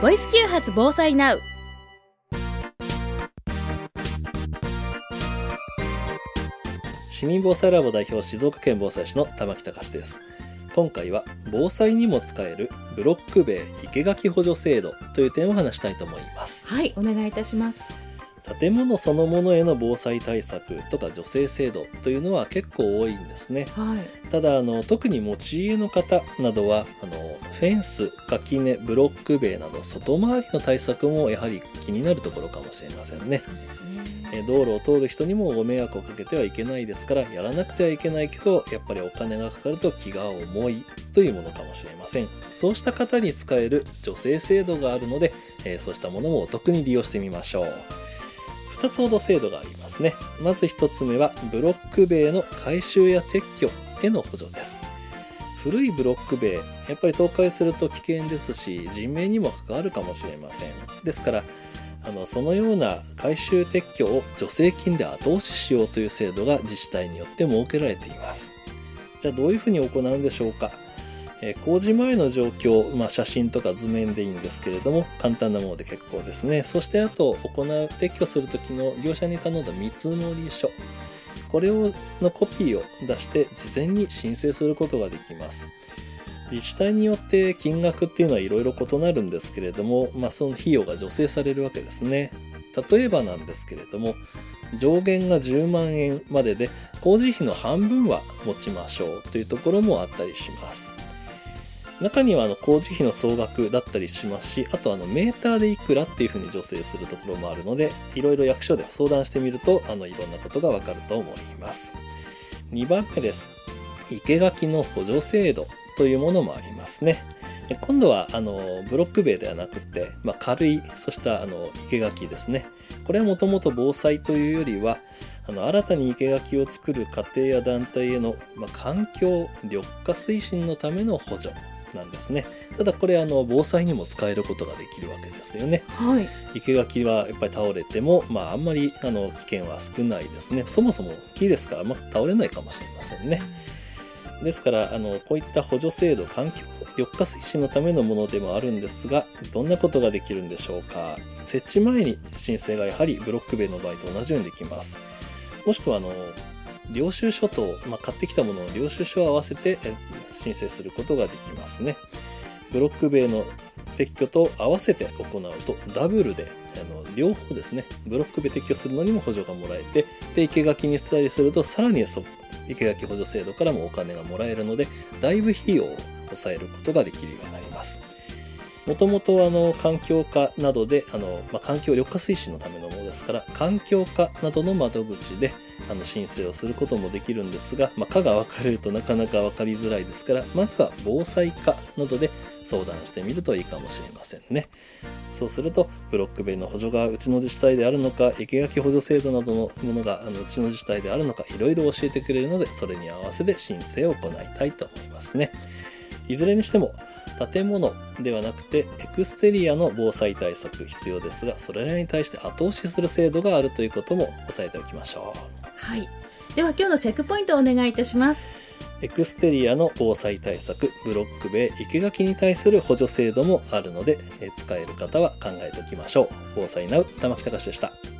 ボイス啓発防災ナウ。 市民防災ラボ代表、静岡県防災士の玉木隆です。今回は防災にも使えるブロック塀生垣補助制度という点を話したいと思います。 はい、お願いいたします。 建物そのものへの防災対策とか助成制度というのは結構多いんですね。 はい、 ただ特に持ち家の方などはフェンス、垣根、ブロック塀など外回りの対策もやはり気になるところかもしれませんね。道路を通る人にもご迷惑をかけてはいけないですから、やらなくてはいけないけどやっぱりお金がかかると気が重いというものかもしれません。そうした方に使える助成制度があるので、そうしたものもお得に利用してみましょう。2つほど制度がありますね。まず1つ目はブロック塀の改修や撤去への補助です。古いブロック塀、やっぱり倒壊すると危険ですし、人命にも関わるかもしれません。ですからそのような改修撤去を助成金で後押ししようという制度が自治体によって設けられています。じゃあどういうふうに行うんでしょうか。工事前の状況、写真とか図面でいいんですけれども、簡単なもので結構ですね。そしてあと撤去する時の業者に頼んだ見積書、これのコピーを出して事前に申請することができます。自治体によって金額っていうのはいろいろ異なるんですけれども、その費用が助成されるわけですね。例えばなんですけれども、上限が10万円までで工事費の半分は持ちましょうというところもあったりします。中には工事費の総額だったりしますし、あとメーターでいくらっていうふうに助成するところもあるので、いろいろ役所で相談してみるといろんなことがわかると思います。2番目です。生垣の補助制度というものもありますね。今度はブロック塀ではなくて、軽いそうした生垣ですね。これはもともと防災というよりは新たに生垣を作る家庭や団体への、環境緑化推進のための補助なんですね。ただこれ防災にも使えることができるわけですよね。 はい、生垣はやっぱり倒れても、あんまり危険は少ないですね。そもそも木ですから、倒れないかもしれませんね。ですからこういった補助制度、環境緑化推進のためのものでもあるんですが、どんなことができるんでしょうか。設置前に申請がやはりブロック塀の場合と同じようにできます。もしくは領収書と、買ってきたものの領収書を合わせて申請することができますね。ブロック塀の撤去と合わせて行うとダブルで両方ですね、ブロック塀撤去するのにも補助がもらえて、で生垣にしたりするとさらに生垣補助制度からもお金がもらえるので、だいぶ費用を抑えることができるようになります。もともと環境課などで環境緑化推進のためのものですから、環境課などの窓口で申請をすることもできるんですが、課が分かれるとなかなか分かりづらいですから、まずは防災課などで相談してみるといいかもしれませんね。そうするとブロック塀の補助がうちの自治体であるのか、生垣補助制度などのものがうちの自治体であるのか、いろいろ教えてくれるので、それに合わせて申請を行いたいと思いますね。いずれにしても建物ではなくてエクステリアの防災対策必要ですが、それらに対して後押しする制度があるということも押さえておきましょう。 はい、では今日のチェックポイントをお願いいたします。 エクステリアの防災対策、ブロック塀生垣に対する補助制度もあるので、使える方は考えておきましょう。防災ナウ、玉木隆でした。